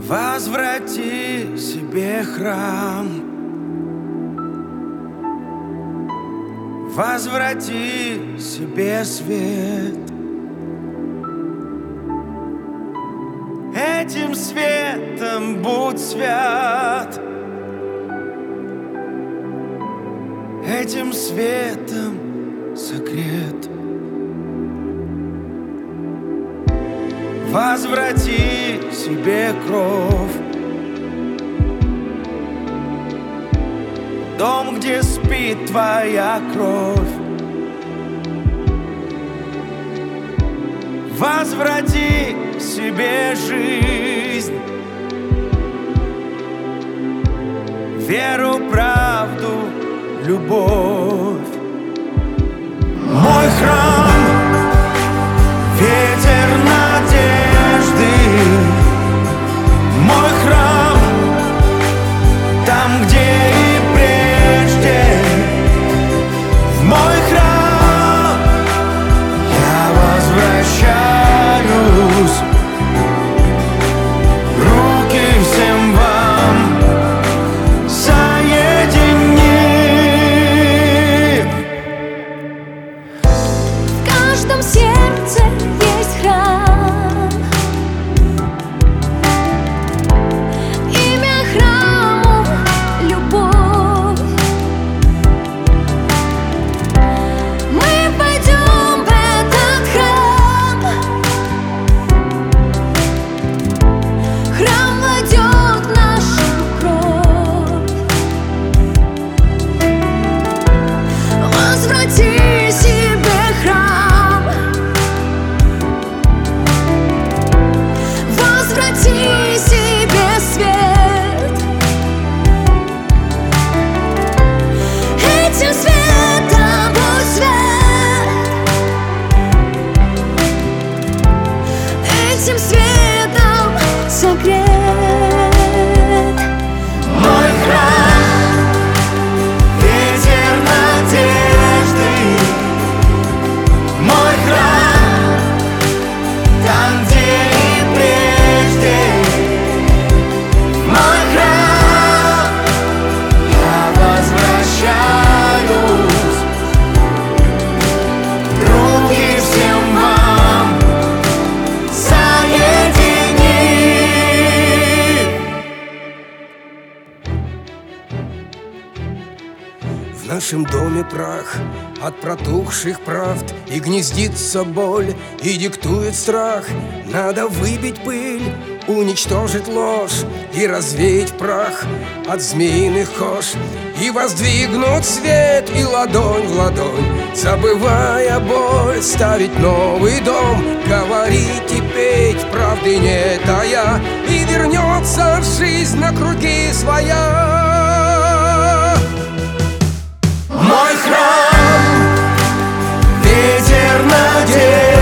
Возврати себе храм, возврати себе свет. Этим светом будь свят, этим светом согрет. Возврати себе кровь, дом, где спит твоя кровь. Возврати себе жизнь, веру, правду, любовь. Мой храм, ветер надежды. Мой храм, там, где и прежде. В мой храм я возвращаюсь. Руки всем вам соединив. В каждом сердце есть храм. Имя храму — любовь. Мы пойдем в этот храм. Храм войдет в нашу кровь. Возврати себе храм. Возврати себе свет. Этим светом будь свет. Этим светом согрет. Мой храм, ветер надежды. Мой храм, там, где и прежде. Мой храм, я возвращаюсь. Руки всем вам соединив. В нашем доме прах от протухших правд, и гнездится боль, и диктует страх. Надо выбить пыль, уничтожить ложь и развеять прах от змеиных кож, и воздвигнуть свет и ладонь в ладонь, забывая боль, ставить новый дом, говорить и петь, правды не тая, и вернется жизнь на круги своя. Мой храм, ветер надежды.